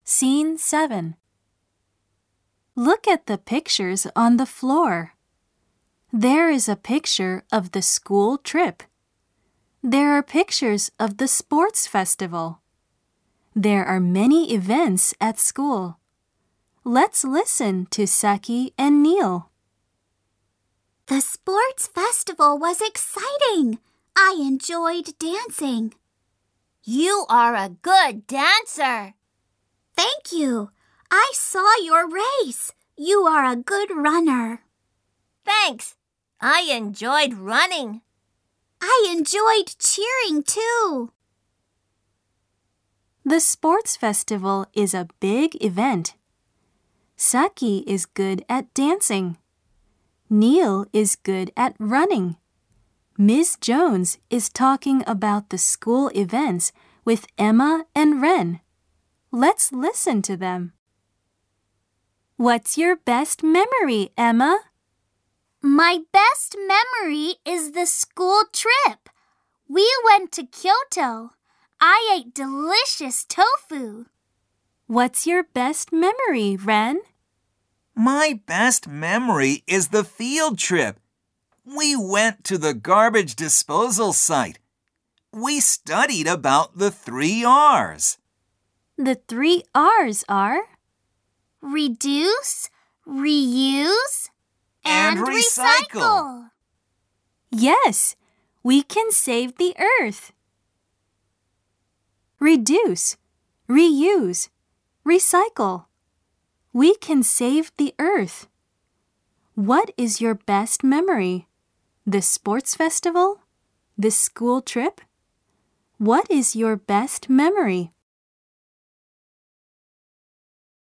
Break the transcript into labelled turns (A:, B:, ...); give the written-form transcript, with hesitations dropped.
A: Scene 7. Look at the pictures on the floor. There is a picture of the school trip. There are pictures of the sports festival. There are many events at school. Let's listen to Saki and Neil.
B: The sports festival was exciting. I enjoyed dancing.
C: You are a good dancer.
B: Thank you. I saw your race. You are a good runner.
C: Thanks. I enjoyed running.
B: I enjoyed cheering too.
A: The sports festival is a big event. Saki is good at dancing. Neil is good at running. Ms. Jones is talking about the school events with Emma and Ren. Let's listen to them. What's your best memory, Emma?
B: My best memory is the school trip. We went to Kyoto. I ate delicious tofu.
A: What's your best memory, Ren?
D: My best memory is the field trip. We went to the garbage disposal site. We studied about the 3 R's.
A: The 3 R's are
B: reduce, reuse,
D: and recycle.
A: Yes, we can save the earth. Reduce, reuse, recycle. We can save the earth. What is your best memory? The sports festival? The school trip? What is your best memory?